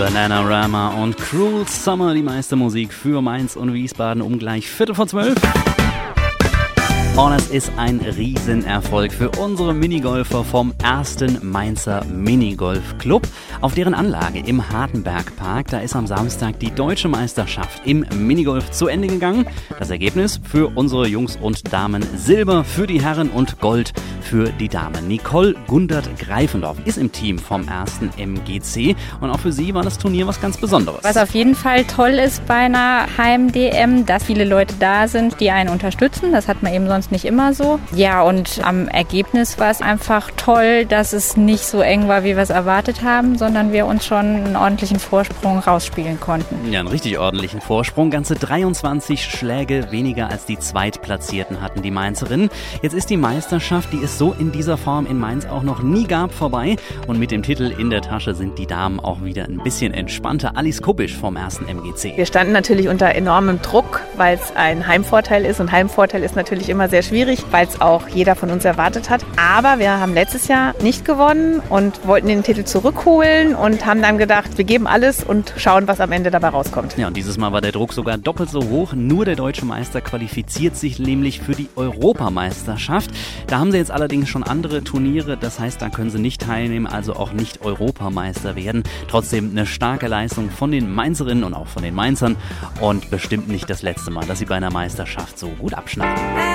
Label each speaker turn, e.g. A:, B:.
A: Bananarama und Cruel Summer, die meiste Musik für Mainz und Wiesbaden um gleich 11:45. Und es ist ein Riesenerfolg für unsere Minigolfer vom 1. Mainzer Minigolf-Club. Auf deren Anlage im Hartenbergpark, da ist am Samstag die deutsche Meisterschaft im Minigolf zu Ende gegangen. Das Ergebnis für unsere Jungs und Damen: Silber für die Herren und Gold für die Damen. Nicole Gundert-Greifendorf ist im Team vom 1. MGC und auch für sie war das Turnier was ganz Besonderes.
B: Was auf jeden Fall toll ist bei einer Heim-DM, dass viele Leute da sind, die einen unterstützen. Das hat man eben sonst nicht immer so. Ja, und am Ergebnis war es einfach toll, dass es nicht so eng war, wie wir es erwartet haben, sondern wir uns schon einen ordentlichen Vorsprung rausspielen konnten.
A: Ja, einen richtig ordentlichen Vorsprung. Ganze 23 Schläge weniger als die Zweitplatzierten hatten die Mainzerinnen. Jetzt ist die Meisterschaft, die es so in dieser Form in Mainz auch noch nie gab, vorbei. Und mit dem Titel in der Tasche sind die Damen auch wieder ein bisschen entspannter. Alice Kuppisch vom 1. MGC.
C: Wir standen natürlich unter enormem Druck, weil es ein Heimvorteil ist. Und Heimvorteil ist natürlich immer sehr schwierig, weil es auch jeder von uns erwartet hat. Aber wir haben letztes Jahr nicht gewonnen und wollten den Titel zurückholen und haben dann gedacht, wir geben alles und schauen, was am Ende dabei rauskommt.
A: Ja, und dieses Mal war der Druck sogar doppelt so hoch. Nur der deutsche Meister qualifiziert sich nämlich für die Europameisterschaft. Da haben sie jetzt allerdings schon andere Turniere. Das heißt, da können sie nicht teilnehmen, also auch nicht Europameister werden. Trotzdem eine starke Leistung von den Mainzerinnen und auch von den Mainzern. Und bestimmt nicht das letzte Mal, dass sie bei einer Meisterschaft so gut abschneiden.